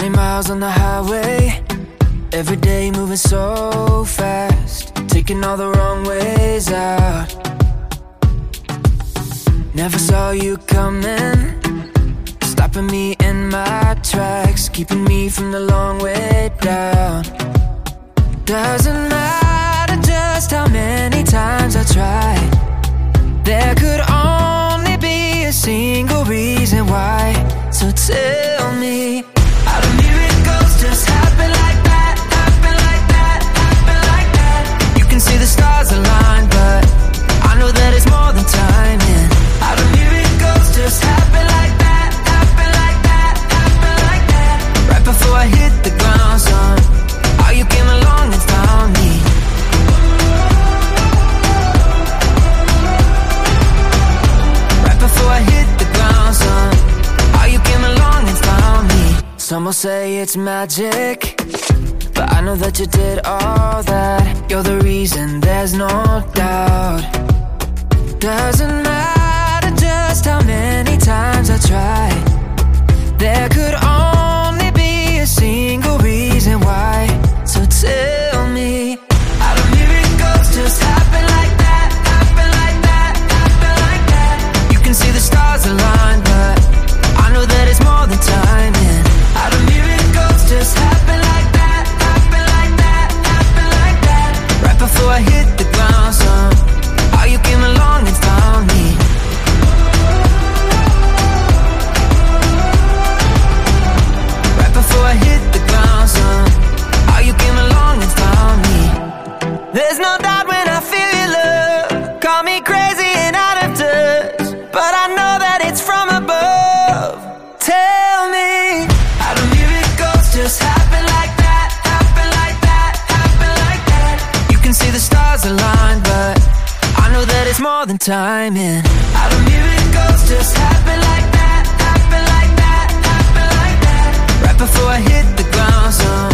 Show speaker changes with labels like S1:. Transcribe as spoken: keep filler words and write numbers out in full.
S1: twenty miles on the highway, every day moving so fast, taking all the wrong ways out. Never saw you coming, stopping me in my tracks, keeping me from the long way down. Doesn't matter just how many times I tried, there could only be a single reason why. So tell me, how do miracles just happen like that, happen like that, happen like that? You can see the stars align, but I know that it's more than timing. How do miracles just happen like that, happen like that, happen like that? Right before I hit the ground, son, how you came along and found me. Right before I hit the ground, son, how you came along and found me. Some will say it's magic, but I know that you did all that. You're the reason, there's no doubt. Doesn't matter just how many times I tried, there could only be a single reason why. So tell me, how do miracles just happen like that, happen like that, happen like that? You can see the stars align, but I know that it's more than timing. How do miracles just happen like that, happen like that, happen like that? Right before I hit the ground, son, how you came along and found me. Right before I hit the ground, son, how you came along and found me. There's no doubt when I feel your love, call me crazy and out of touch, but I know that it's from above. Tell me, how do miracles just happen like that, happen like that, happen like that? You can see the stars align, but I know that it's more than timing. How do miracles just happen like that, happen like that, happen like that? Right before I hit the ground, son,